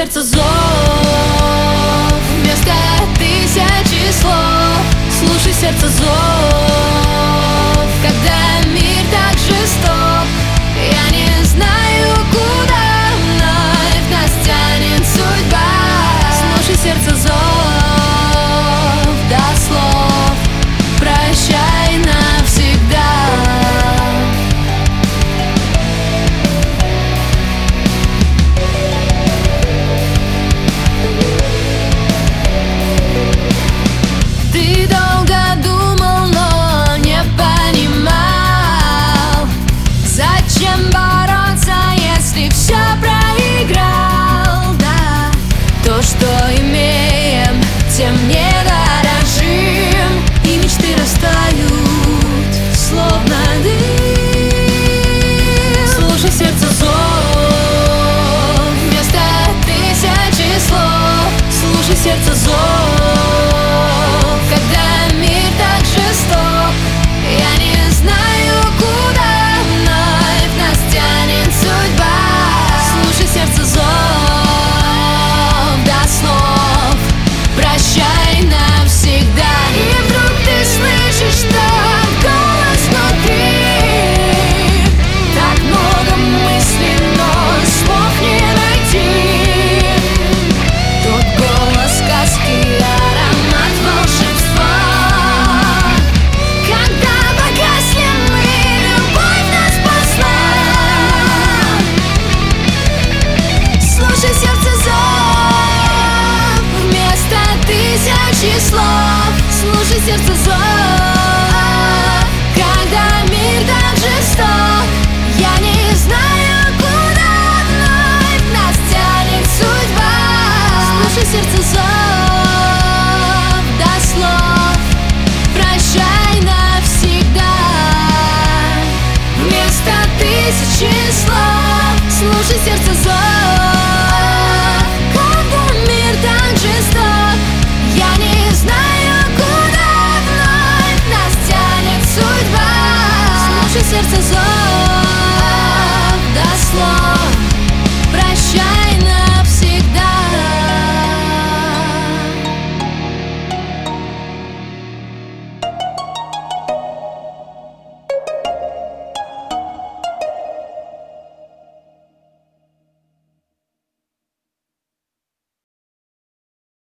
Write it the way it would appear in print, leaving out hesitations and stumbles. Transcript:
сердце зов вместо тысячи слов. Слушай сердце зов, когда мир так жесток. Я не знаю, куда вновь нас тянет судьба. Слушай сердце зов до слов, прощай навсегда. Ты долго думал, но не понимал, зачем бороться, если все проиграл. Да, то, что имеем, тем не дорожим, и мечты растают, словно дым. Слушай сердце зов вместо тысячи слов. Слушай сердце зов, когда мир так жесток. Я не знаю, куда вновь нас тянет судьба. Слушай сердце зов до слов, прощай навсегда. И вдруг ты слышишь тот голос внутри. Так много мыслей, но слов не найти. Тот голос сказки, аромат волшебства. Когда погасли мы, любовь нас спасла. Слушай сердце зов вместо тысячи слов. Слушай сердце зов, когда мир так жесток. Я не знаю, куда вновь нас тянет судьба. Слушай сердце зов до слов, прощай навсегда. Вместо тысячи слов. Слушай сердце зов.